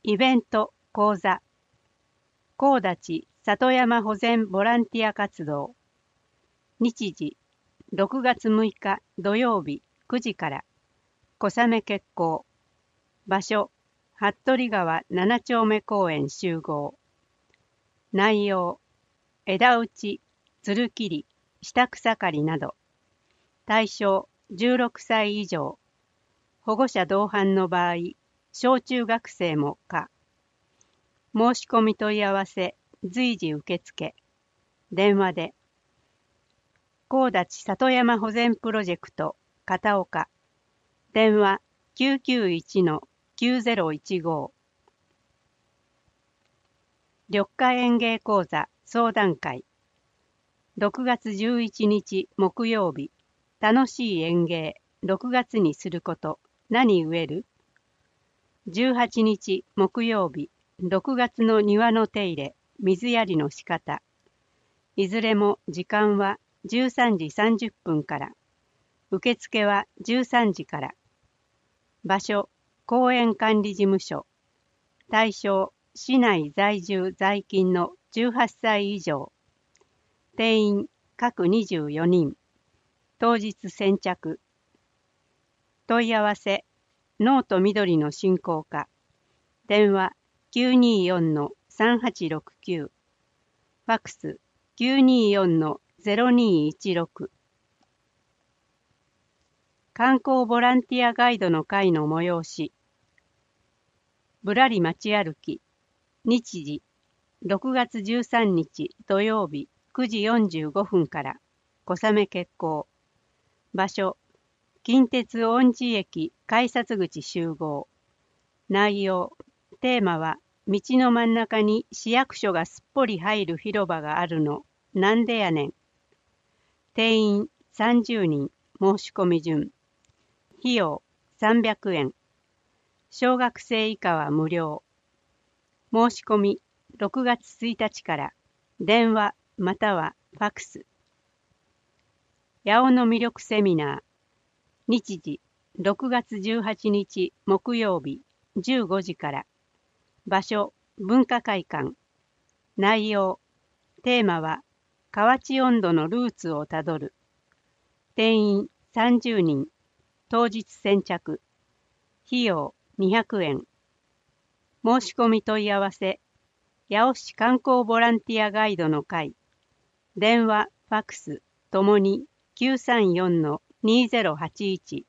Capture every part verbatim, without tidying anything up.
イベント講座高立里山保全ボランティア活動日時ろくがつむいか土曜日くじから小雨決行場所服部川なな丁目公園集合内容枝打ち、つる切り、下草刈りなど対象じゅうろくさい以上保護者同伴の場合小中学生も可申し込み問い合わせ随時受付電話で高立里山保全プロジェクト片岡電話 きゅうきゅういちのきゅうゼロいちご 緑化園芸講座相談会ろくがつじゅういちにち木曜日楽しい園芸ろくがつにすること何植えるじゅうはちにち木曜日ろくがつの庭の手入れ水やりの仕方いずれも時間はじゅうさんじさんじゅっぷんから受付はじゅうさんじから場所公園管理事務所対象市内在住在勤のじゅうはっさい以上定員各にじゅうよにん当日先着問い合わせノート緑の振興課電話 きゅうによんのさんはちろくきゅう ファックス きゅうによんのゼロにいちろく観光ボランティアガイドの会の催しぶらり街歩き日時ろくがつじゅうさんにち土曜日くじよんじゅうごふんから小雨決行場所近鉄恩寺駅改札口集合内容テーマは道の真ん中に市役所がすっぽり入る広場があるのなんでやねん定員さんじゅうにん申し込み順費用さんびゃくえん小学生以下は無料申し込みろくがつついたちから電話またはファックス八尾の魅力セミナー日時ろくがつじゅうはちにち木曜日じゅうごじから場所文化会館内容テーマは河内音頭のルーツをたどる定員さんじゅうにん当日先着費用にひゃくえん申し込み問い合わせ八尾市観光ボランティアガイドの会電話ファックスともに きゅうさんよんのにゼロはちいち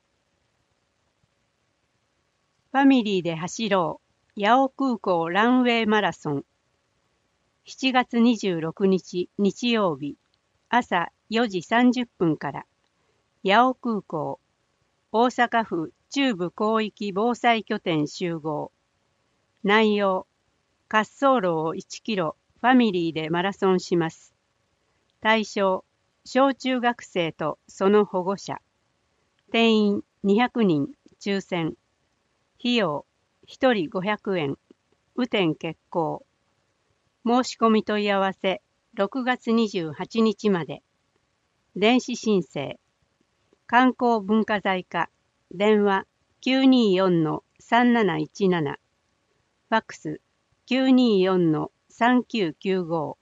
ファミリーで走ろう八尾空港ランウェイマラソンしちがつにじゅうろくにち日曜日朝よじさんじゅっぷんから八尾空港大阪府中部広域防災拠点集合内容滑走路をいちキロファミリーでマラソンします対象小中学生とその保護者定員にひゃくにん抽選費用ひとりごひゃくえん雨天決行申し込み問い合わせろくがつにじゅうはちにちまで電子申請観光文化財課電話 きゅうによんのさんなないちなな ファックス きゅうによんのさんきゅうきゅうご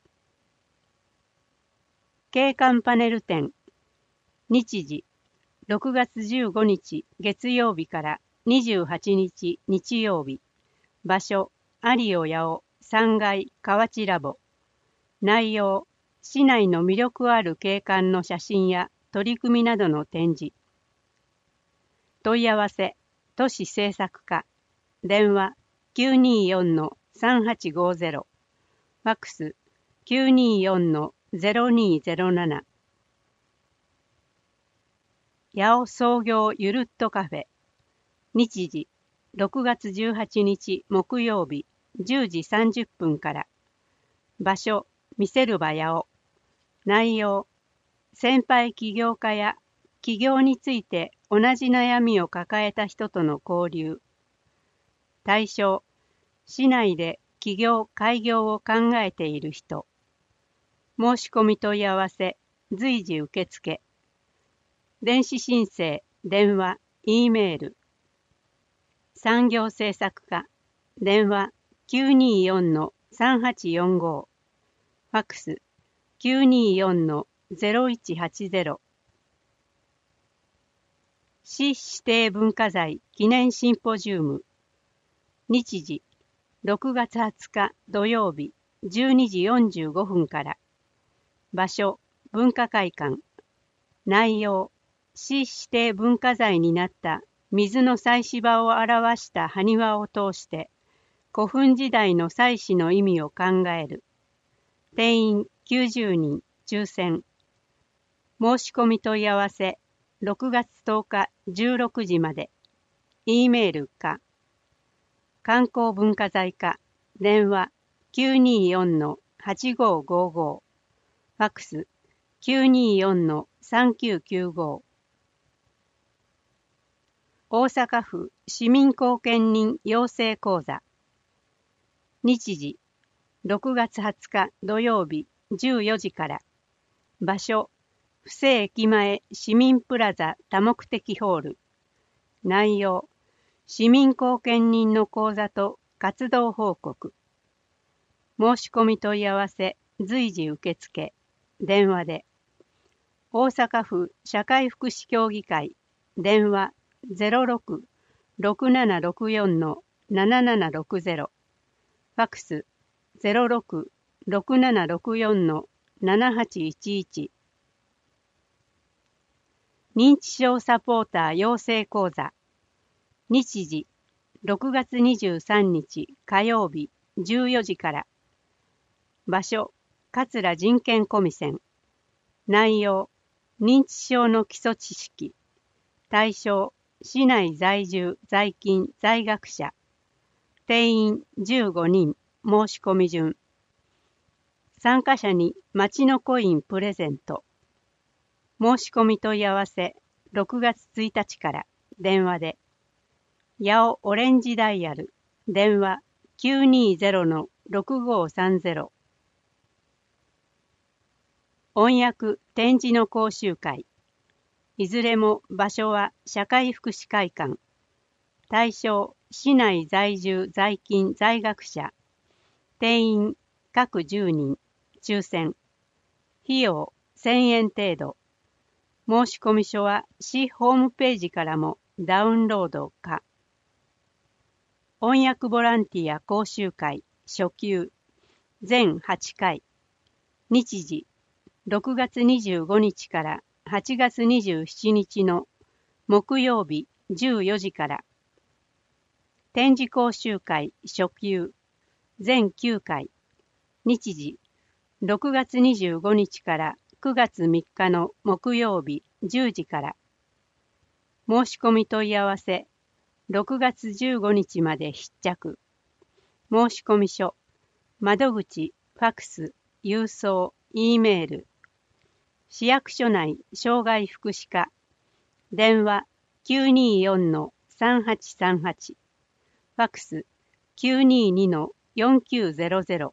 景観パネル展日時ろくがつじゅうごにち月曜日からにじゅうはちにち日曜日場所有尾八尾さんがい河内ラボ内容市内の魅力ある景観の写真や取り組みなどの展示問い合わせ都市政策課電話 きゅうによんのさんはちごゼロ ファックス きゅうによんのゼロにゼロなな八尾創業ゆるっとカフェ日時ろくがつじゅうはちにち木曜日じゅうじさんじゅっぷんから場所見せる場八尾内容先輩起業家や起業について同じ悩みを抱えた人との交流対象市内で起業開業を考えている人申し込み問い合わせ随時受付電子申請電話 E メール産業政策課電話 きゅうにーよんのさんはちよんご、ファックス きゅうにーよんのゼロいちはちゼロ。市指定文化財記念シンポジウム。日時ろくがつはつか土曜日じゅうにじよんじゅうごふんから。場所文化会館。内容市指定文化財になった水の祭祀場を表した埴輪を通して古墳時代の祭祀の意味を考える。定員きゅうじゅうにん、抽選。申し込み問い合わせろくがつとおかじゅうろくじまで。E メールか。観光文化財課。電話 きゅうにーよんのはちごーごーごー。ファックス きゅうにーよんのさんきゅうきゅうご。大阪府市民貢献人養成講座。日時ろくがつはつか土曜日じゅうよじから。場所布施駅前市民プラザ多目的ホール。内容市民貢献人の講座と活動報告。申し込み問い合わせ随時受付。電話で。大阪府社会福祉協議会。電話 ゼロろく ろくななろくよんのななななろくゼロ。ファックス ゼロろく ろくななろくよんのななはちいちいち。認知症サポーター養成講座。日時ろくがつにじゅうさんにち火曜日じゅうよじから。場所桂人権コミセン。内容認知症の基礎知識。対象市内在住在勤在学者。定員じゅうごにん。申し込み順。参加者に町のコインプレゼント。申し込み問い合わせろくがつついたちから電話で。八尾オレンジダイヤル。電話 きゅうにーゼロのろくごーさんゼロ。音訳展示の講習会。いずれも場所は社会福祉会館。対象市内在住在勤在学者。定員各じゅうにん。抽選。費用せんえん程度。申し込み書は市ホームページからもダウンロードか。翻訳ボランティア講習会初級全はちかい。日時ろくがつにじゅうごにちからはちがつにじゅうしちにちの木曜日じゅうよじから。展示講習会初級全きゅうかい。日時ろくがつにじゅうごにちからくがつみっかの木曜日じゅうじから。申し込み問い合わせろくがつじゅうごにちまで必着。申し込み書、窓口、ファックス、郵送、E メール。市役所内障害福祉課。電話 きゅうにーよんのさんはちさんはち。ファックス きゅうにーにのよんきゅうゼロゼロ。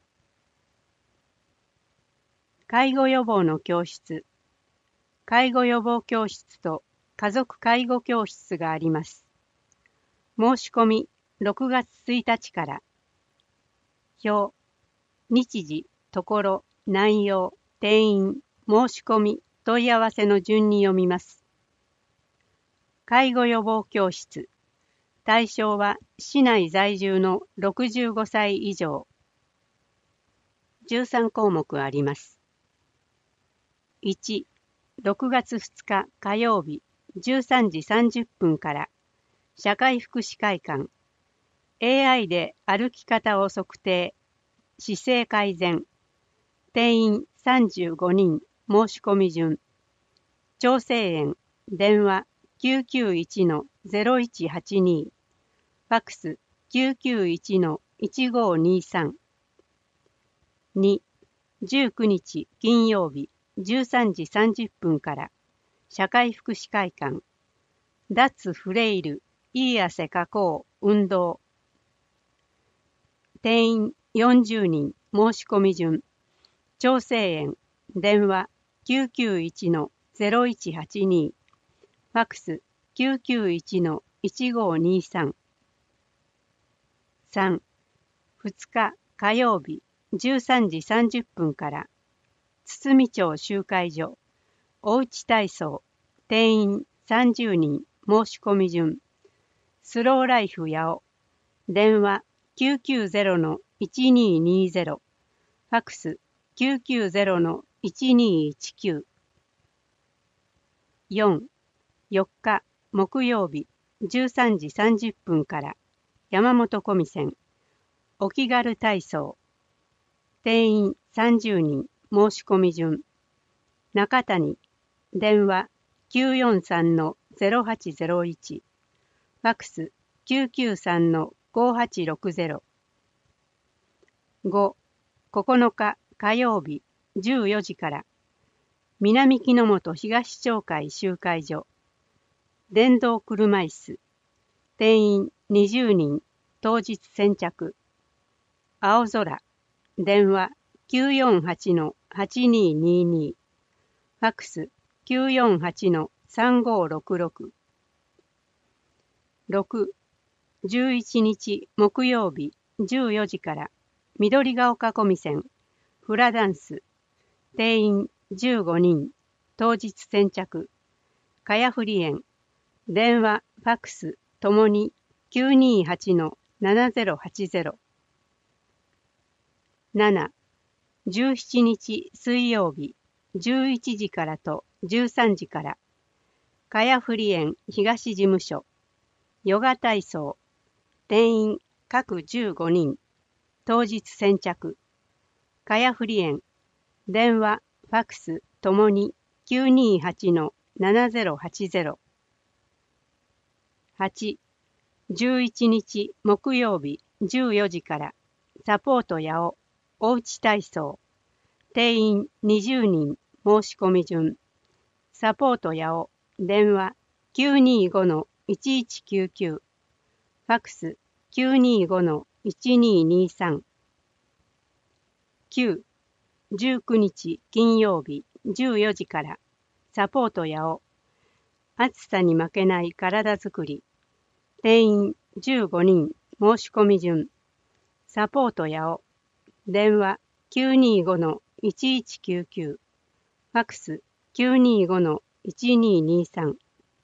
介護予防の教室。介護予防教室と家族介護教室があります。申し込みろくがつついたちから。表、日時、ところ、内容、定員、申し込み、問い合わせの順に読みます。介護予防教室。対象は市内在住のろくじゅうごさい以上。じゅうさんこうもくあります。いち、ろくがつふつか火曜日じゅうさんじさんじゅっぷんから社会福祉会館。 エーアイ で歩き方を測定、姿勢改善。定員さんじゅうごにん。申し込み順。長生園。電話 きゅうきゅういちのゼロいちはちに。ファックス きゅうきゅういちのいちごーにーさん。に、じゅうくにち金曜日じゅうさんじさんじゅっぷんから社会福祉会館。脱フレイル、いい汗かこう、運動。定員よんじゅうにん。申し込み順。長生園。電話 きゅうきゅういちのゼロいちはちに。ファックス きゅうきゅういちのいちごーにーさん。さん、 ふつか火曜日じゅうさんじさんじゅっぷんから堤町集会所おうち体操定員さんじゅうにん申し込み順スローライフ八尾電話 きゅうきゅうゼロのいちにーにーゼロ ファックス きゅうきゅうゼロのいちにーいちきゅう よん、よっか木曜日じゅうさんじさんじゅっぷんから山本小見線お気軽体操定員さんじゅうにん申し込み順中谷電話 きゅうよんさんのゼロはちゼロいち ファックス きゅうきゅうさんのごはちろくゼロ ご、ここのか火曜日じゅうよじから南木之本東町会集会所電動車椅子定員にじゅうにん当日先着青空電話 きゅうよんはちのはちにーにーにー ファックス きゅうよんはちのさんごーろくろく ろく、じゅういちにち木曜日じゅうよじから緑が丘小見線フラダンス定員じゅうごにん当日先着かやふり園電話ファックスともに きゅうにーはちのななゼロはちゼロ なな、じゅうしちにち水曜日じゅういちじからとじゅうさんじからかやふり園東事務所ヨガ体操定員各じゅうごにん当日先着かやふり園電話ファックスともに きゅうにーはちのななゼロはちゼロ はち、じゅういちにち木曜日じゅうよじからサポート八尾おうち体操定員にじゅうにん申し込み順サポート八尾電話 きゅうにーごのいちいちきゅうきゅう ファックス きゅうにーごのいちにーにーさん きゅう、じゅうくにち金曜日じゅうよじからサポート八尾暑さに負けない体づくり定員じゅうごにん申し込み順サポート八尾電話 きゅうにーごのいちいちきゅうきゅう ファックス きゅうにーごのいちにーにーさん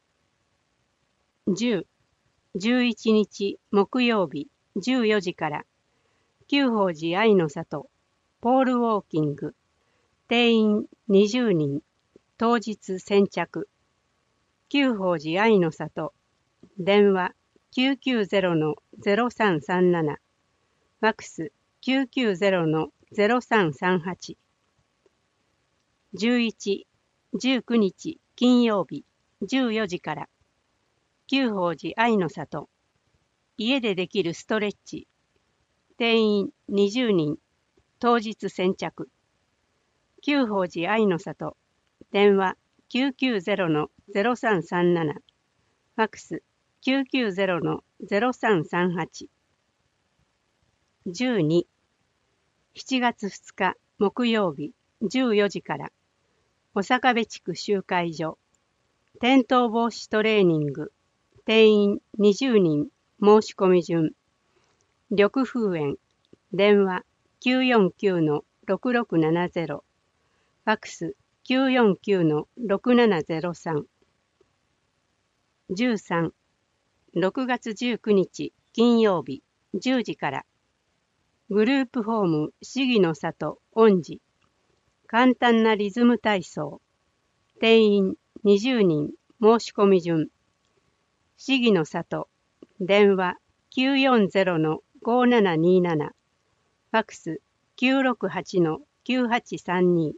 じゅう、じゅういちにち木曜日じゅうよじから久宝寺愛の里ポールウォーキング定員にじゅうにん当日先着久宝寺愛の里電話 きゅうきゅうゼロのゼロさんさんなな ファックス きゅうきゅうゼロのゼロさんさんはち じゅういち、じゅうくにち金曜日じゅうよじから久宝寺愛の里家でできるストレッチ定員にじゅうにん当日先着久宝寺愛の里電話 きゅうきゅうゼロのゼロさんさんなな ファックス きゅうきゅうゼロのゼロさんさんはち じゅうに、しちがつふつか木曜日じゅうよじから小坂部地区集会所転倒防止トレーニング定員にじゅうにん申し込み順緑風園電話 きゅうよんきゅうのろくろくななゼロ ファックス きゅうよんきゅうのろくななゼロさん じゅうさん、ろくがつじゅうくにち金曜日じゅうじからグループホーム市議の里恩寺簡単なリズム体操定員にじゅうにん申し込み順市議の里電話 きゅうよんゼロのごななにーなな ファックス きゅうろくはちのきゅうはちさんに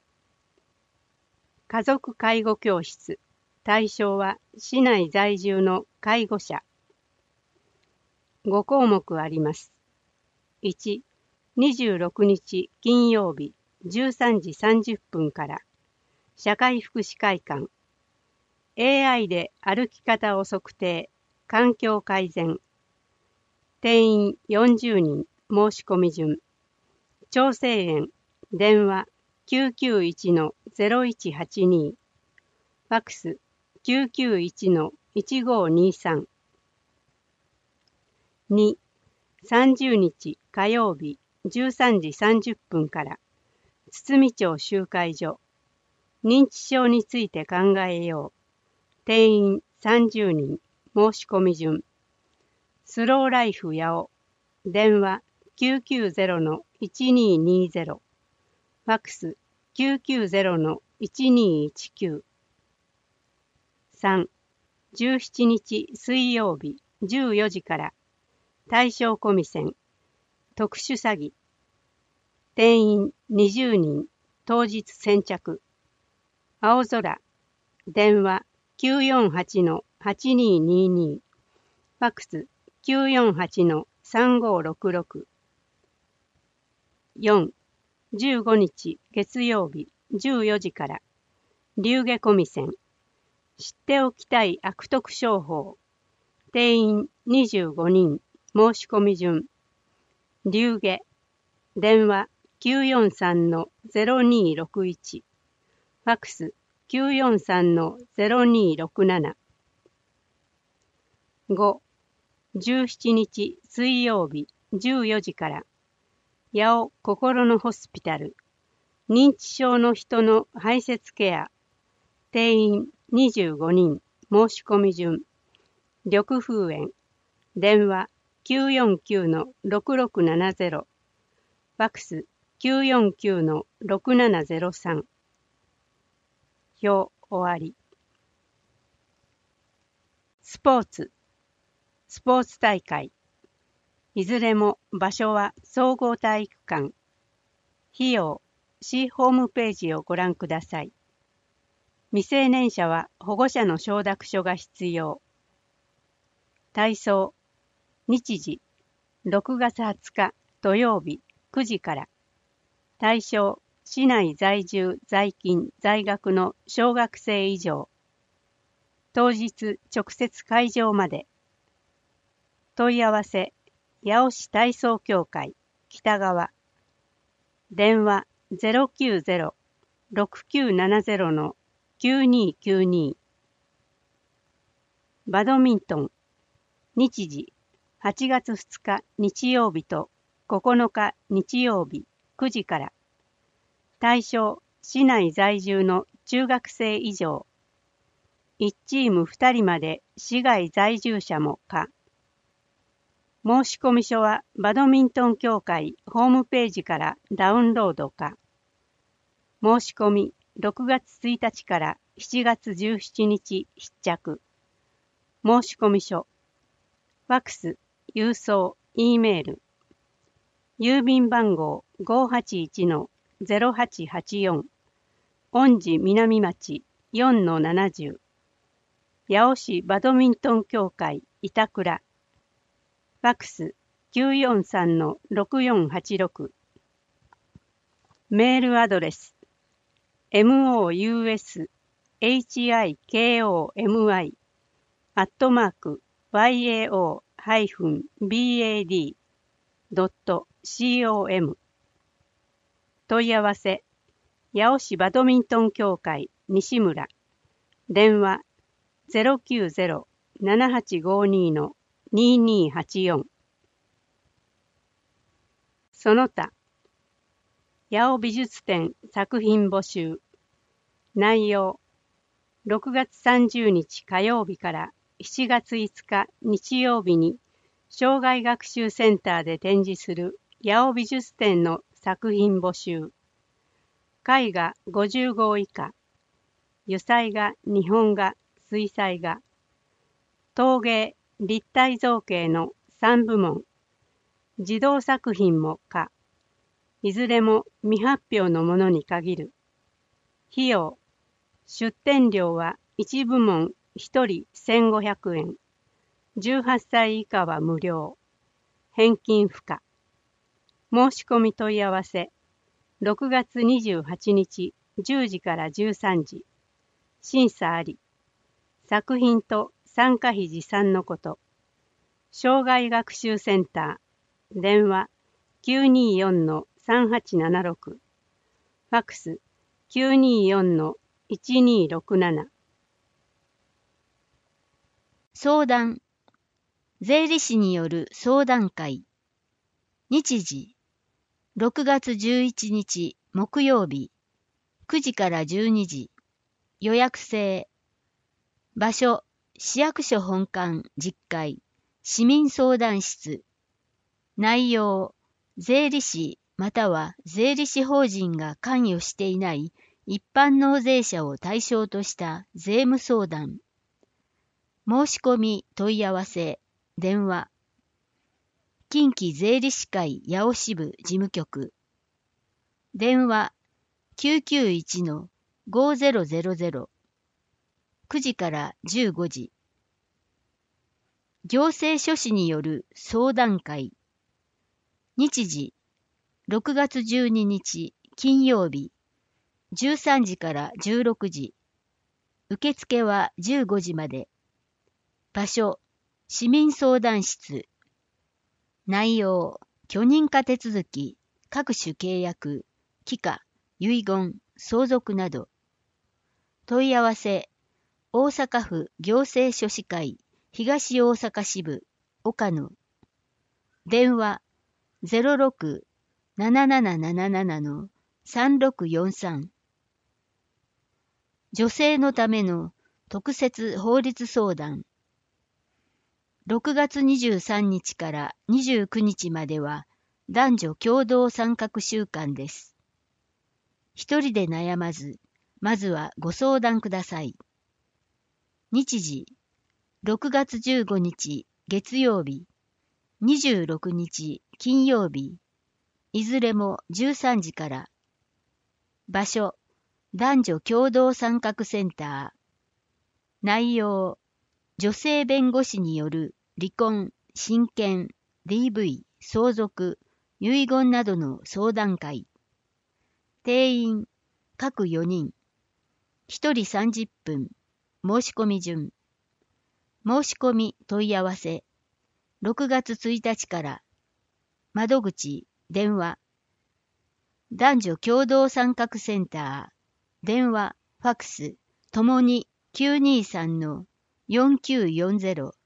家族介護教室対象は市内在住の介護者ごこうもくあります。いち、にじゅうろくにち金曜日じゅうさんじさんじゅっぷんから社会福祉会館 エーアイ で歩き方を測定環境改善定員よんじゅうにん申し込み順長生園電話 きゅうきゅういちのゼロいちはちに ファックス きゅうきゅういちのいちごにさん に、さんじゅうにち火曜日じゅうさんじさんじゅっぷんから堤町集会所認知症について考えよう。定員さんじゅうにん。申し込み順。スローライフ八尾。電話 きゅうきゅうゼロのいちにーにーゼロ。ファックス きゅうきゅうゼロのいちにーいちきゅう。さん、じゅうしちにち水曜日じゅうよじから大正小見線特殊詐欺。定員にじゅうにん。当日先着。青空。電話 きゅうよんはちのはちにーにーにー。ファックス きゅうよんはちのさんごーろくろく。よん、じゅうごにち月曜日じゅうよじから龍下小見線知っておきたい悪徳商法。定員にじゅうごにん。申し込み順。龍下。電話 きゅうよんさんのゼロにーろくいち。ファックス きゅうよんさんのゼロにーろくなな。ご、じゅうしちにち水曜日じゅうよじから八尾心のホスピタル認知症の人の排泄ケア。定員にじゅうごにん。申し込み順。緑風園。電話 きゅうよんきゅうのろくろくななゼロ。ファックス きゅうよんきゅうのろくななゼロさん。表終わり。スポーツ。スポーツ大会。いずれも場所は総合体育館。費用、市ホームページをご覧ください。未成年者は保護者の承諾書が必要。体操。日時、ろくがつはつか土曜日くじから。対象、市内在住在勤在学の小学生以上。当日直接会場まで。問い合わせ、八尾市体操協会北側。電話 ゼロきゅうゼロのろくきゅうななゼロのきゅうにーきゅうにー。バドミントン。日時、はちがつふつか日曜日とここのか日曜日くじから。対象、市内在住の中学生以上。いちチームふたりまで市外在住者も可。申込書はバドミントン協会ホームページからダウンロード可。申し込みろくがつついたちからしちがつじゅうしちにち必着。申込書。ファックス、郵送、Eメール。郵便番号 ごーはちいちのゼロはちはちよん。恩寺南町 よんのななじゅう。八尾市バドミントン協会板倉。ファックス きゅうよんさんのろくよんはちろく。メールアドレス mousHIKOMI アットマーク ワイエーオー ビーエーディー ドット コム。問い合わせ、八尾市バドミントン協会西村。電話 ゼロきゅうゼロのななはちごにのにーにーはちよん。その他、八尾美術展作品募集。内容、ろくがつさんじゅうにち火曜日からしちがついつか日曜日に障害学習センターで展示する八尾美術展の作品募集。絵画ごじゅうごう以下、油彩画、日本画、水彩画、陶芸、立体造形のさんぶもん、児童作品も可。いずれも未発表のものに限る。費用、出展料はいちぶもんひとりせんごひゃくえん。じゅうはっさい以下は無料。返金不可。申し込み問い合わせ、ろくがつにじゅうはちにちじゅうじからじゅうさんじ。審査あり。作品と参加費持参のこと。障害学習センター。電話 きゅうにーよんのさんはちななろく。ファックス きゅうにーよんのいちにーろくなな。 相談。税理士による相談会。 日時、ろくがつじゅういちにち木曜日、くじからじゅうにじ、予約制。場所、市役所本館じゅっかい、市民相談室。内容、税理士または税理士法人が関与していない一般納税者を対象とした税務相談。申し込み問い合わせ、電話。近畿税理士会八尾支部事務局。電話 きゅうきゅういちのごぜろぜろぜろ。くじからじゅうごじ。行政書士による相談会。日時、ろくがつじゅうににち金曜日、じゅうさんじからじゅうろくじ。受付はじゅうごじまで。場所、市民相談室。内容、許認可手続き、各種契約、帰化、遺言、相続など。問い合わせ、大阪府行政書士会東大阪支部、岡野。電話、ゼロろく ななななななな のさんろくよんさん。女性のための特設法律相談。ろくがつにじゅうさんにちからにじゅうくにちまでは男女共同参画週間です。一人で悩まず、まずはご相談ください。日時、ろくがつじゅうごにち月曜日、にじゅうろくにち金曜日、いずれもじゅうさんじから。場所、男女共同参画センター。内容、女性弁護士による離婚、親権、ディーブイ、相続、遺言などの相談会。定員、各よにん。ひとりさんじゅっぷん。申し込み順。申し込み問い合わせ。ろくがつついたちから。窓口、電話。男女共同参画センター。電話、ファックス、ともにきゅうにさんのよんきゅうよんぜろ。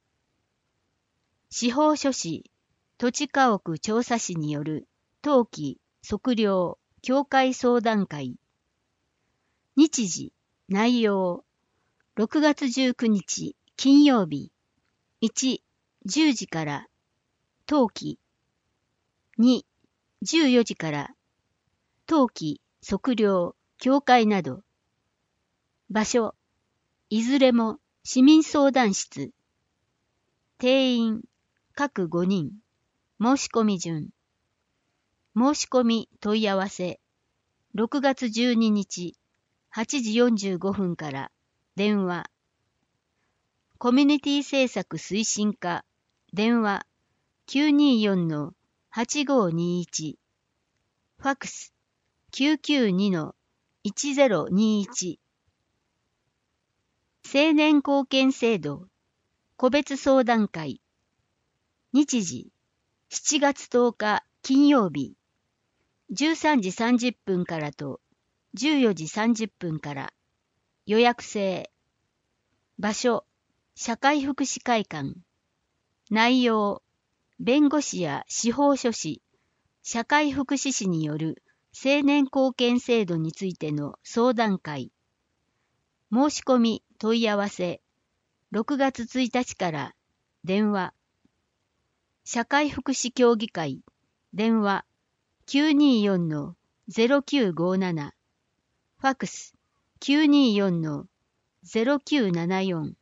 司法書士、土地家屋調査士による登記、測量、協会相談会。日時、内容、ろくがつじゅうくにち金曜日、いち、じゅうじから、登記。に、じゅうよじから、登記、測量、協会など。場所、いずれも市民相談室。定員、各ごにん。申し込み順。申し込み問い合わせ。ろくがつじゅうににち、はちじよんじゅうごふんから、電話。コミュニティ政策推進課、電話 きゅうによんのはちごにいち。ファックス きゅうきゅうにのいちぜろにいち。青年貢献制度、個別相談会。日時、しちがつとおか金曜日、じゅうさんじさんじゅっぷんからとじゅうよじさんじゅっぷんから。予約制。場所、社会福祉会館。内容、弁護士や司法書士、社会福祉士による青年貢献制度についての相談会。申し込み問い合わせ。ろくがつついたちから。電話。社会福祉協議会。電話 きゅうによんのぜろきゅうごなな。ファックス きゅうによんのぜろきゅうななよん。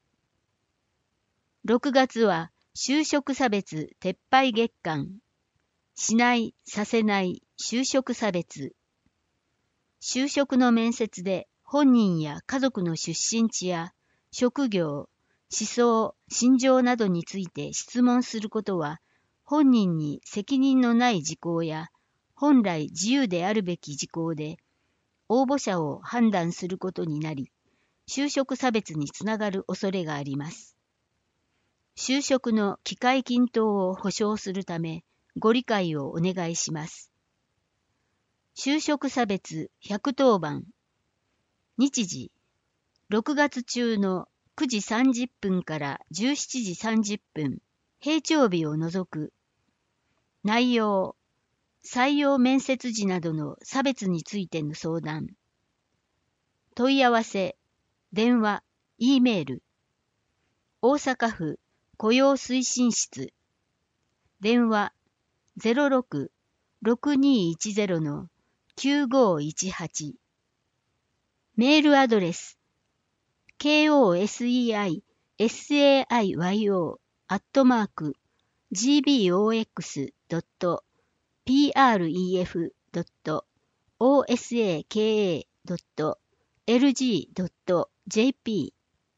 ろくがつは就職差別撤廃月間。しない、させない就職差別。就職の面接で本人や家族の出身地や職業、思想、信条などについて質問することは、本人に責任のない事項や、本来自由であるべき事項で、応募者を判断することになり、就職差別につながる恐れがあります。就職の機会均等を保障するため、ご理解をお願いします。就職差別ひゃくとおばん。日時、ろくがつ中のくじさんじゅっぷんからじゅうしちじさんじゅっぷん、平常日を除く。 内容、採用面接時などの差別についての相談。問い合わせ、電話、E メール。大阪府雇用推進室。電話 ゼロろく ろくにいちゼロ きゅうごいちはち。メールアドレス ケーオーエスイーアイエスエーアイワイオー アットマーク ジービーオーエックス ドット ピーアールイーエフ ドット オーエスエーケーエー ドット エルジー ドット ジェーピー。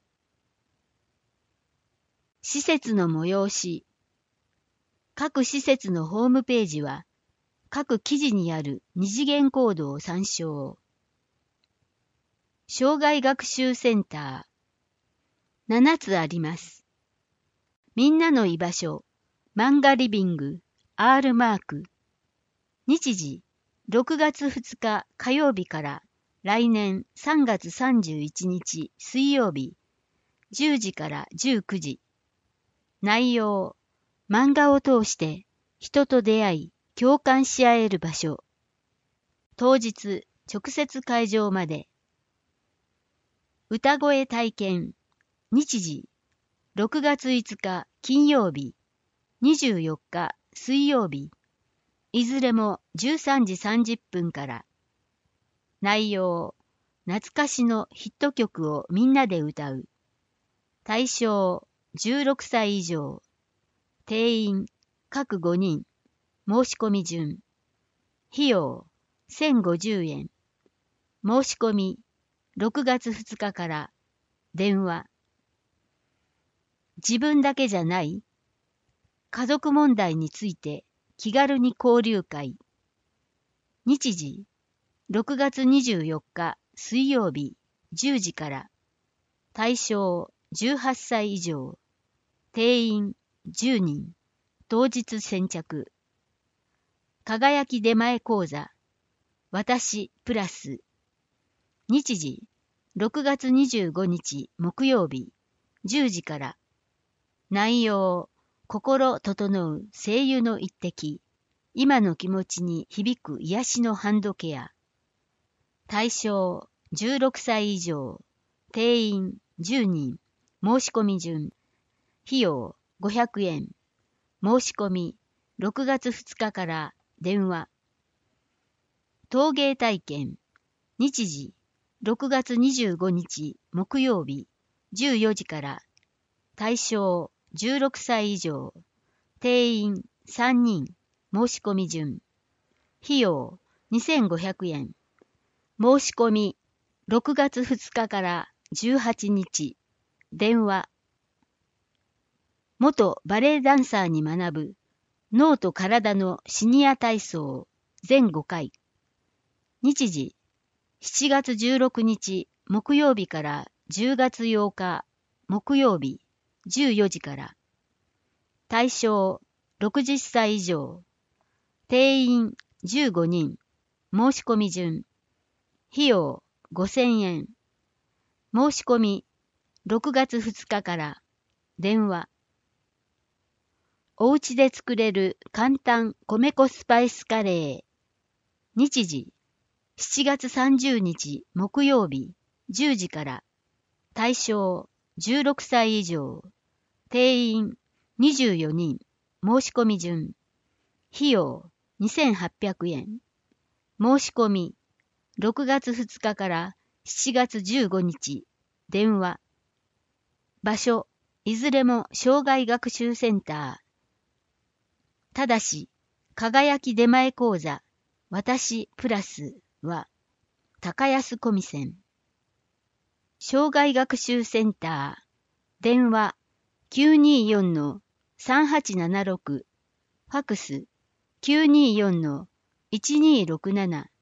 施設の催し。各施設のホームページは各記事にある二次元コードを参照。障害学習センター。ななつあります。みんなの居場所、漫画リビング、R マーク。日時、ろくがつふつか火曜日から来年さんがつさんじゅういちにち水曜日、じゅうじからじゅうくじ。内容、漫画を通して人と出会い、共感し合える場所。当日、直接会場まで。歌声体験。日時、ろくがついつか金曜日、にじゅうよっか水曜日。いずれもじゅうさんじさんじゅっぷんから。内容、懐かしのヒット曲をみんなで歌う。対象、じゅうろくさい以上。定員、各ごにん。申し込み順。費用、せんごじゅうえん。申し込み、ろくがつふつかから。電話。自分だけじゃない？家族問題について気軽に交流会。日時、ろくがつにじゅうよっか水曜日じゅうじから。対象じゅうはっさい以上。定員じゅうにん。当日先着。輝き出前講座。私プラス。日時、ろくがつにじゅうごにち木曜日じゅうじから。内容、心整う声優の一滴。今の気持ちに響く癒しのハンドケア。対象、じゅうろくさい以上。定員、じゅうにん。申し込み順。費用、ごひゃくえん。申し込み、ろくがつふつかから。電話。陶芸体験。日時、ろくがつにじゅうごにち木曜日じゅうよじから。対象、じゅうろくさい以上。定員、さんにん。申し込み順。費用、にせんごひゃくえん。申し込み、ろくがつふつかからじゅうはちにち。電話。元バレエダンサーに学ぶ脳と体のシニア体操ぜんごかい。日時、しちがつじゅうろくにち木曜日からじゅうがつようか木曜日じゅうよじから。対象ろくじゅっさい以上。定員じゅうごにん。申し込み順。費用ごせんえん。申し込みろくがつふつかから。電話。おうちで作れる簡単米粉スパイスカレー。日時、しちがつさんじゅうにち木曜日じゅうじから。対象じゅうろくさい以上。定員にじゅうよにん。申し込み順。費用にせんはっぴゃくえん。申し込みろくがつふつかからしちがつじゅうごにち。電話。場所、いずれも障害学習センター。ただし、輝き出前講座、私プラスは、高安コミセン。障害学習センター。電話 きゅうにーよんのさんはちななろく。ファクス きゅうにーよんのいちにーろくなな。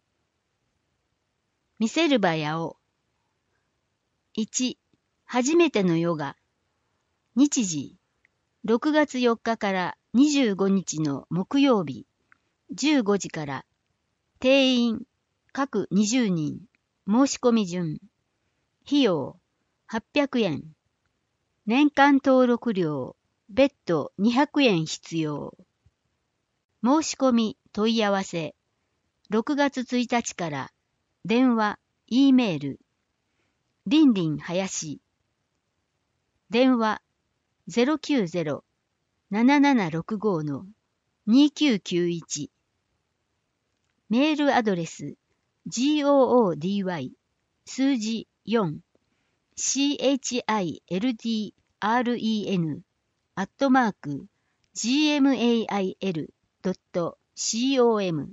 見せる場やお。いち、初めてのヨガ。日時、ろくがつよっかからにじゅうごにちの木曜日、じゅうごじから。定員、各にじゅうにん。申し込み順。費用、はっぴゃくえん。年間登録料、別途にひゃくえん必要。 申し込み問い合わせろくがつついたちから電話、E メール、りんりん林、電話 ゼロきゅうゼロ ななななろくご のにきゅうきゅういち、メールアドレス ジーオーオーディーワイ 数字よん シーエイチアイエルディーアールイーエヌ アットマーク ジーエムエーアイエル ドット コム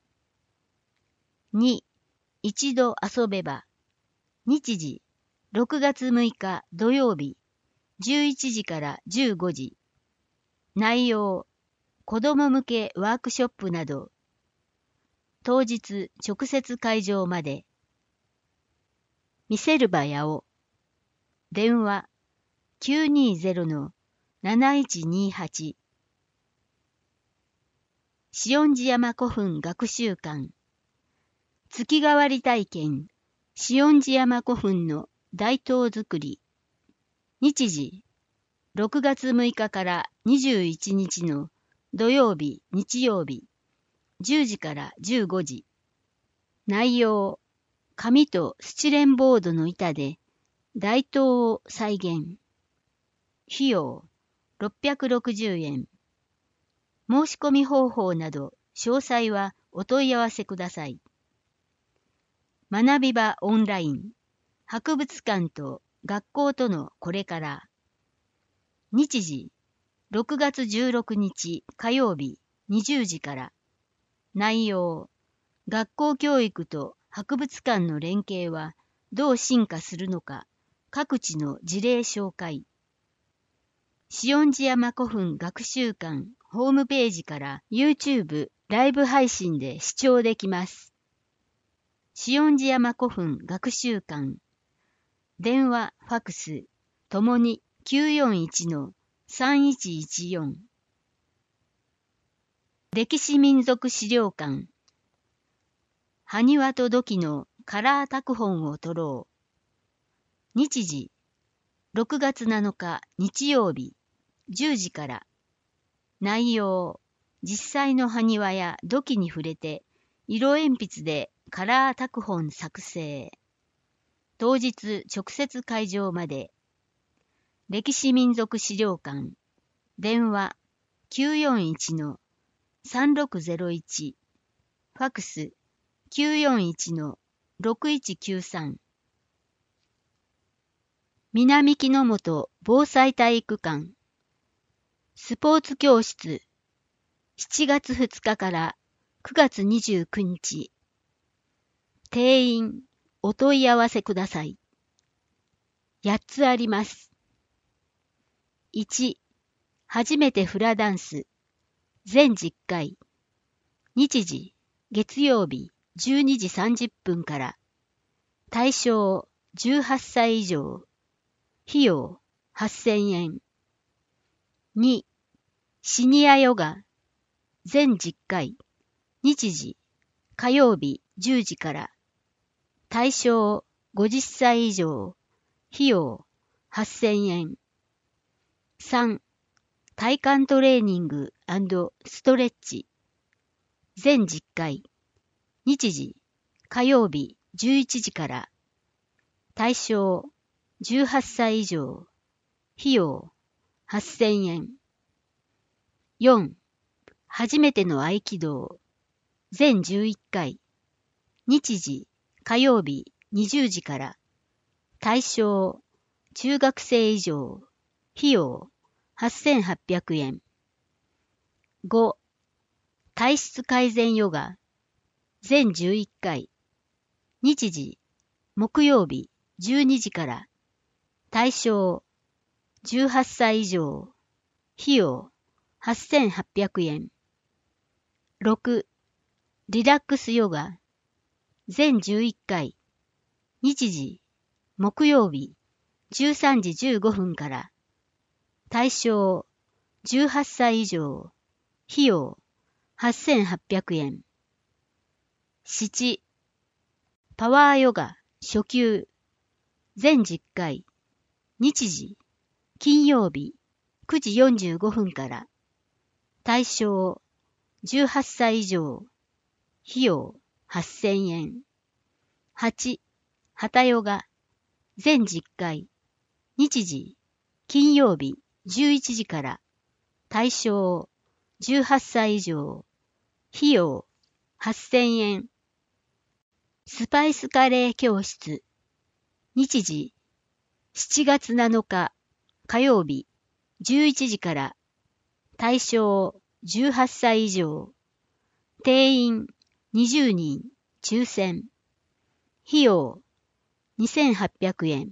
に、一度遊べば日時ろくがつむいか土曜日じゅういちじからじゅうごじ、内容子ども向けワークショップなど、当日直接会場まで。見せる場やお、電話 きゅうにーゼロ のなないちにはち、塩地山古墳学習館、月替わり体験、塩地山古墳の大塔作り、日時ろくがつむいかからにじゅういちにちの土曜日、日曜日、じゅうじからじゅうごじ。内容、紙とスチレンボードの板で大塔を再現。費用、ろっぴゃくろくじゅうえん。申し込み方法など、詳細はお問い合わせください。学び場オンライン、博物館と学校とのこれから。日時、ろくがつじゅうろくにち火曜日にじゅうじから。内容、学校教育と博物館の連携はどう進化するのか、各地の事例紹介。塩地山古墳学習館ホームページから YouTube ライブ配信で視聴できます。塩地山古墳学習館、電話、ファクス、ともに きゅうよんいちのさんいちいちよん。歴史民族資料館、埴輪と土器のカラー拓本を取ろう。日時、ろくがつなのか日曜日、じゅうじから。内容、実際の埴輪や土器に触れて、色鉛筆でカラー拓本作成。当日直接会場まで。歴史民族資料館、電話 きゅうよんいちのさんろくゼロいち、ファクス きゅうよんいちのろくいちきゅうさん。南木之本防災体育館、スポーツ教室、しちがつふつかからくがつにじゅうくにち。定員、お問い合わせください。やっつあります。いち、初めてフラダンス、全じゅっかい。日時、月曜日じゅうにじさんじゅっぷんから。対象、じゅうはっさい以上。費用、はっせんえん。に、シニアヨガ、全じゅっかい。日時、火曜日じゅうじから。対象、ごじゅっさい以上。費用、はっせんえん。さん、体幹トレーニング&ストレッチ。全じゅっかい。日時、火曜日じゅういちじから。対象、じゅうはっさい以上。費用、はっせんえん。よん、初めての合気道。全じゅういっかい。日時、火曜日にじゅうじから。対象、中学生以上。費用、はっせんはっぴゃくえん。ご、体質改善ヨガ。全じゅういっかい。日時、木曜日じゅうにじから。対象、じゅうはっさい以上。費用、はっせんはっぴゃくえん。ろく、リラックスヨガ。全じゅういっかい。日時、木曜日じゅうさんじじゅうごふんから。対象、じゅうはっさい以上。費用、はっせんはっぴゃくえん。なな、パワーヨガ初級。全じゅっかい。日時、金曜日くじよんじゅうごふんから。対象、 じゅうはっさい以上、費用はっせんえん。はち、旗ヨガ、全じゅっかい、日時、金曜日じゅういちじから、対象じゅうはっさい以上、費用はっせんえん。スパイスカレー教室、日時、しちがつなのか火曜日じゅういちじから、対象じゅうはっさい以上、定員にじゅうにん、抽選、費用にせんはっぴゃくえん。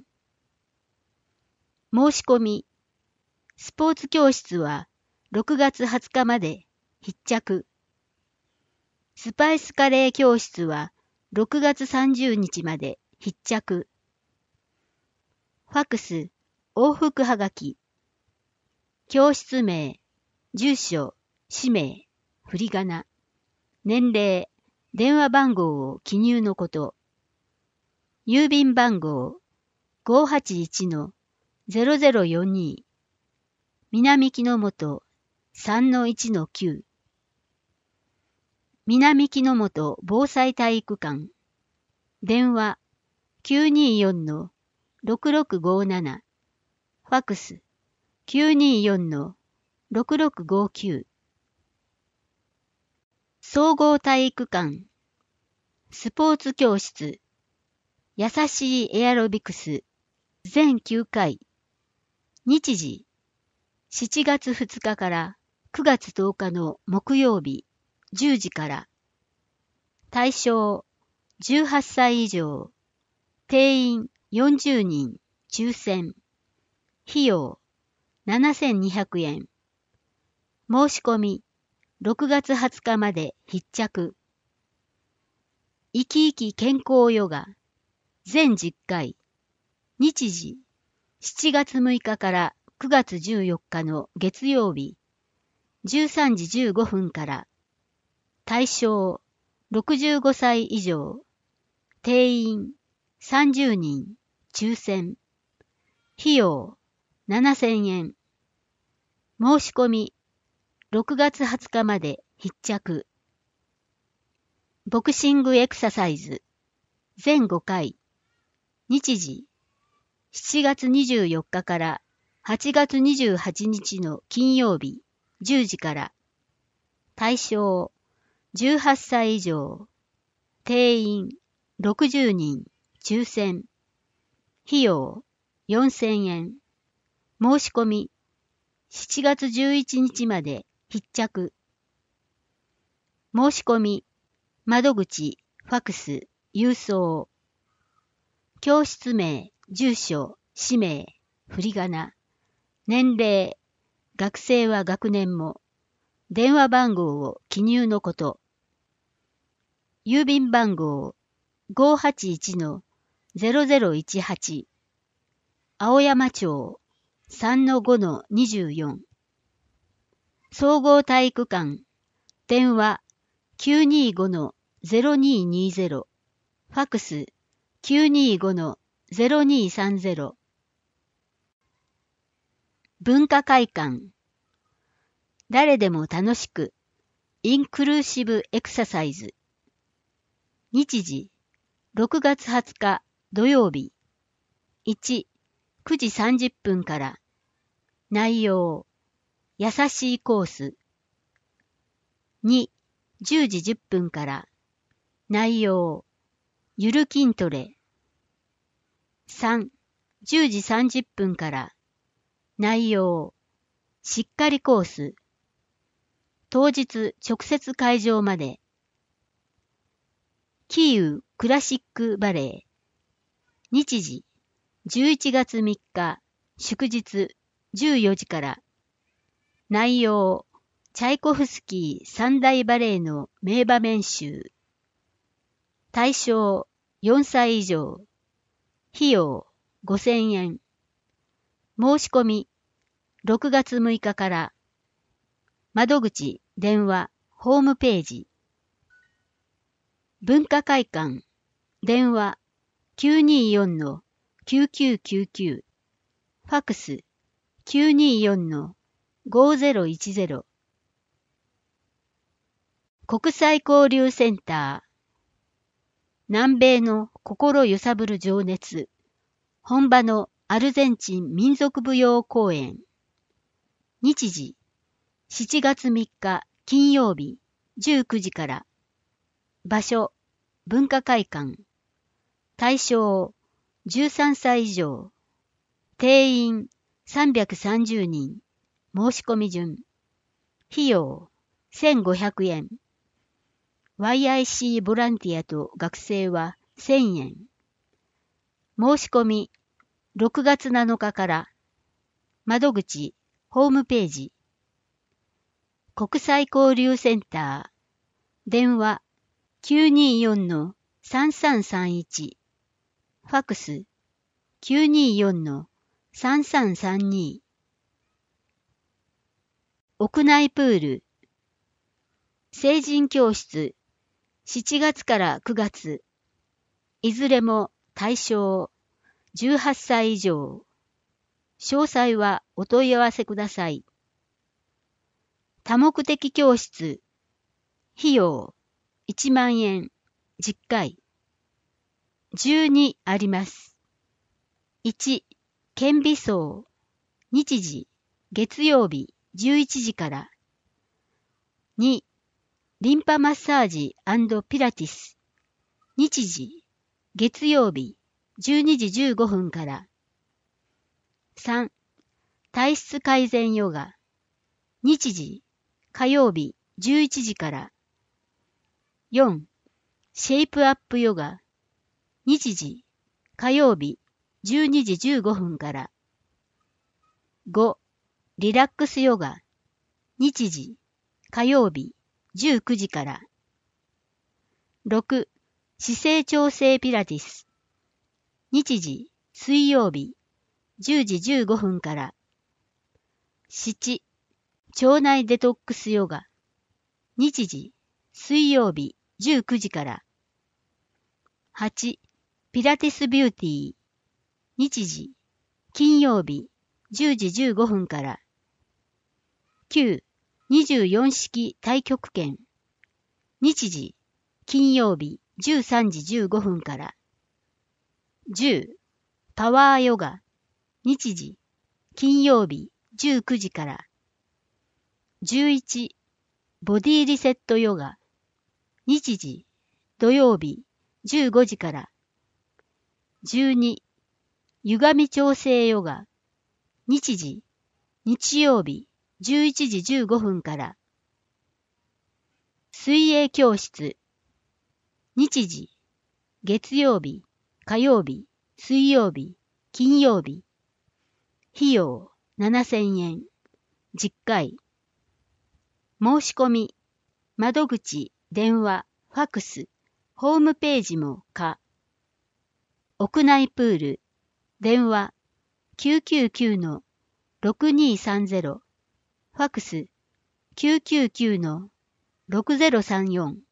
申し込み、スポーツ教室はろくがつはつかまで必着。スパイスカレー教室はろくがつさんじゅうにちまで必着。ファクス、往復はがき。教室名、住所、氏名、振り仮名、年齢、電話番号を記入のこと。郵便番号 ごーはちいちのゼロゼロよんに 南木之本 さんのいちのきゅう 南木之本防災体育館電話 きゅうにーよんのろくろくごーなな ファクス きゅうにーよんのろくろくごーきゅう 総合体育館スポーツ教室優しいエアロビクス全きゅうかい日時しちがつふつかからくがつとおかの木曜日じゅうじから対象じゅうはっさい以上定員よんじゅうにん抽選費用ななせんにひゃくえん申し込みろくがつはつかまで必着生き生き健康ヨガ全じゅっかい日時しちがつむいかからくがつじゅうよっかの月曜日じゅうさんじじゅうごふんから対象ろくじゅうごさい以上定員さんじゅうにん抽選費用ななせんえん申し込みろくがつはつかまで必着ボクシングエクササイズ全ごかい日時しちがつにじゅうよっかからはちがつにじゅうはちにちの金曜日じゅうじから対象じゅうはっさい以上定員ろくじゅうにん抽選費用よんせんえん申し込みしちがつじゅういちにちまで必着申し込み窓口ファクス郵送教室名住所氏名振り仮名年齢学生は学年も電話番号を記入のこと郵便番号 ごーはちいちのゼロゼロいちはち 青山町 さんのごのにじゅうよん 総合体育館電話 きゅうにーごのゼロにーにーゼロ ファクス きゅうにーごのゼロにーさんゼロ 文化会館誰でも楽しくインクルーシブエクササイズ日時ろくがつはつか土曜日いち、くじさんじゅっぷんから内容優しいコースに、じゅうじじゅっぷんから内容ゆる筋トレさん、じゅうじさんじゅっぷんから内容しっかりコース当日直接会場までキーウクラシックバレエ日時じゅういちがつみっか祝日じゅうよじから内容チャイコフスキー三大バレエの名場面集対象よんさい以上費用ごせんえん申し込みろくがつむいかから窓口電話ホームページ文化会館電話 きゅうにーよんのきゅうきゅうきゅうきゅう ファクス きゅうにーよんのごーぜろいちぜろ国際交流センター。南米の心揺さぶる情熱。本場のアルゼンチン民族舞踊公演。日時、しちがつみっか金曜日じゅうくじから。場所、文化会館。対象、じゅうさんさい以上。定員、さんびゃくさんじゅうにん。申し込み順。費用、せんごひゃくえん。ワイアイシー ボランティアと学生はせんえん。申し込み、ろくがつなのかから。窓口、ホームページ。国際交流センター。電話、きゅうにーよんのさんさんさんいち。ファックス、きゅうにーよんのさんさんさんに。屋内プール。成人教室、しちがつからくがつ。いずれも対象、じゅうはっさい以上。詳細はお問い合わせください。多目的教室。費用、いちまんえん。じゅっかい。じゅうにあります。いち、顕微層。日時、月曜日じゅういちじから。に、リンパマッサージ&ピラティス。日時、月曜日じゅうにじじゅうごふんから。さん、体質改善ヨガ。日時、火曜日じゅういちじから。よん、シェイプアップヨガ。日時、火曜日じゅうにじじゅうごふんから。ご、リラックスヨガ。日時、火曜日じゅうくじから。ろく、姿勢調整ピラティス。日時、水曜日じゅうじじゅうごふんから。なな、腸内デトックスヨガ。日時、水曜日じゅうくじから。はち、ピラティスビューティー。日時、金曜日じゅうじじゅうごふんから。きゅう、にじゅうよん式太極拳。日時、金曜日じゅうさんじじゅうごふんから。じゅう、パワーヨガ。日時、金曜日じゅうくじから。じゅういち、ボディリセットヨガ。日時、土曜日じゅうごじから。じゅうに、歪み調整ヨガ。日時、日曜日じゅういちじじゅうごふんから。水泳教室。日時、月曜日、火曜日、水曜日、金曜日。費用ななせんえん。じゅっかい。申し込み、窓口、電話、ファックス、ホームページも可。屋内プール、電話、きゅうきゅうきゅうのろくにさんゼロ、ファックス、きゅうきゅうきゅうのろくゼロさんよん。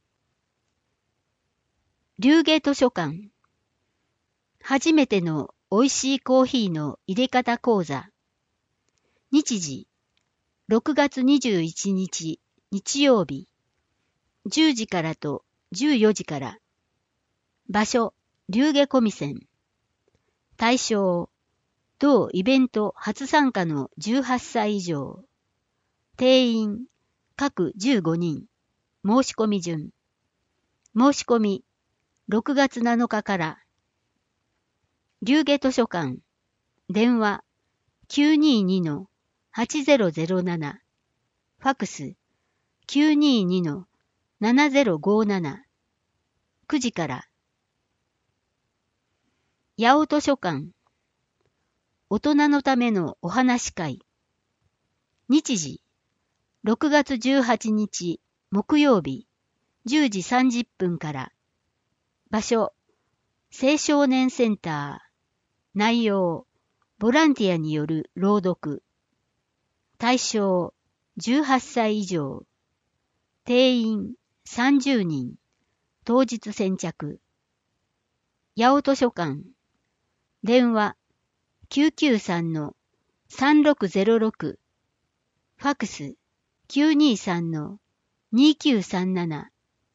龍華図書館。初めての美味しいコーヒーの入れ方講座。日時、ろくがつにじゅういちにち、日曜日、じゅうじからとじゅうよじから。場所、龍華古味仙。対象、同イベント初参加のじゅうはっさい以上。定員、各じゅうごにん。申し込み順。申し込み、ろくがつなのかから。龍華図書館。電話、きゅうにーにのはちゼロゼロなな。ファックス、きゅうにーにのななゼロごなな。くじから。八尾図書館。大人のためのお話会。日時、ろくがつじゅうはちにち木曜日じゅうじさんじゅっぷんから。場所、青少年センター。内容、ボランティアによる朗読。対象、じゅうはっさい以上。定員、さんじゅうにん。当日先着。八尾図書館。電話、きゅうきゅうさんのさんろくゼロろく。ファックス、きゅうにーさんのにきゅうさんなな。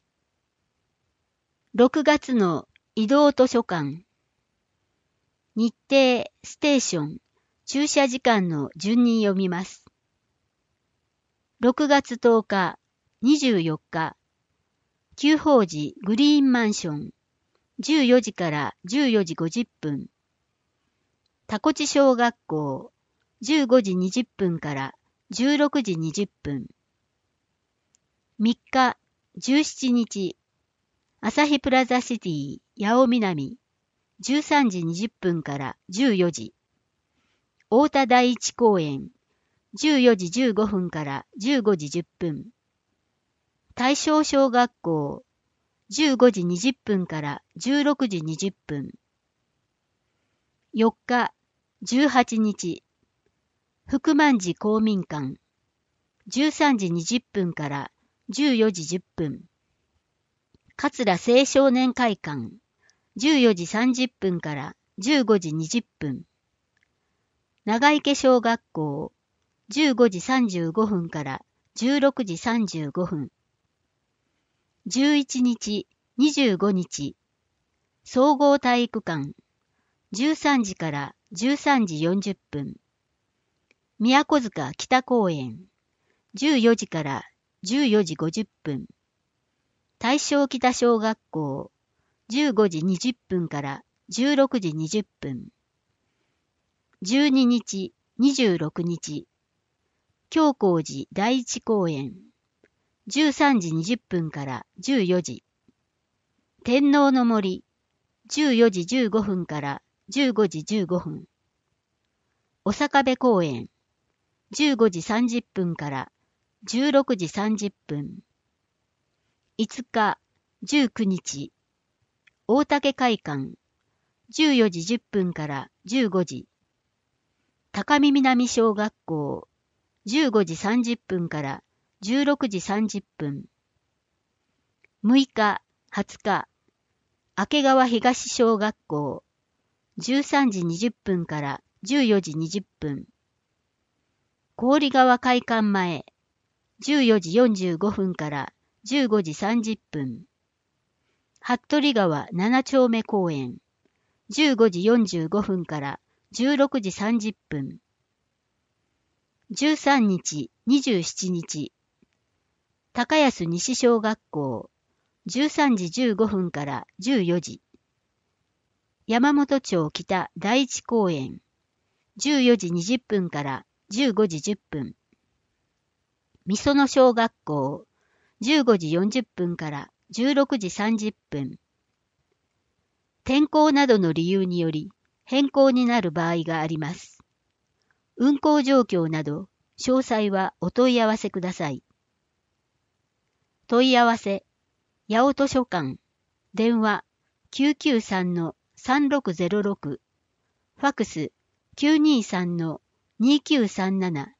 ろくがつの移動図書館。日程、ステーション、駐車時間の順に読みます。ろくがつとおか、にじゅうよっか、久宝寺グリーンマンション、じゅうよじからじゅうよじごじゅっぷん。田子地小学校、じゅうごじにじゅっぷんからじゅうろくじにじゅっぷん。みっか、じゅうしちにち、朝日プラザシティ、八尾南、じゅうさんじにじゅっぷんからじゅうよじ。太田第一公園、じゅうよじじゅうごふんからじゅうごじじゅっぷん。大正小学校、じゅうごじにじゅっぷんからじゅうろくじにじゅっぷん。よっか、じゅうはちにち、福満寺公民館、じゅうさんじにじゅっぷんからじゅうよじじゅっぷん。桂青少年会館、じゅうよじさんじゅっぷんからじゅうごじにじゅっぷん。長池小学校、じゅうごじさんじゅうごふんからじゅうろくじさんじゅうごふん。じゅういちにち、にじゅうごにち、総合体育館、じゅうさんじからじゅうさんじよんじゅっぷん。宮古塚北公園、じゅうよじからじゅうよじごじゅっぷん。大正北小学校、じゅうごじにじゅっぷんからじゅうろくじにじゅっぷん。じゅうににち、にじゅうろくにち、京光寺第一公園、じゅうさんじにじゅっぷんからじゅうよじ。天皇の森、じゅうよじじゅうごふんからじゅうごじじゅうごふん。お坂部公園、じゅうごじさんじゅっぷんからじゅうろくじさんじゅっぷん。いつか、じゅうくにち、大竹会館、じゅうよじじゅっぷんからじゅうごじ。高見南小学校、じゅうごじさんじゅっぷんからじゅうろくじさんじゅっぷん。むいか、はつか、明川東小学校、じゅうさんじにじゅっぷんからじゅうよじにじゅっぷん。郡川会館前、じゅうよじよんじゅうごふんからじゅうごじさんじゅっぷん。服部川なな丁目公園、じゅうごじよんじゅうごふんからじゅうろくじさんじゅっぷん。じゅうさんにち、にじゅうしちにち、高安西小学校、じゅうさんじじゅうごふんからじゅうよじ。山本町北第一公園、じゅうよじにじゅっぷんからじゅうごじじゅっぷん。みその小学校、じゅうごじよんじゅっぷんからじゅうろくじさんじゅっぷん。天候などの理由により変更になる場合があります。運行状況など詳細はお問い合わせください。問い合わせ、八尾図書館、電話 きゅうきゅうさんのさんろくゼロろく、ファクス きゅうにさんのにきゅうさんなな。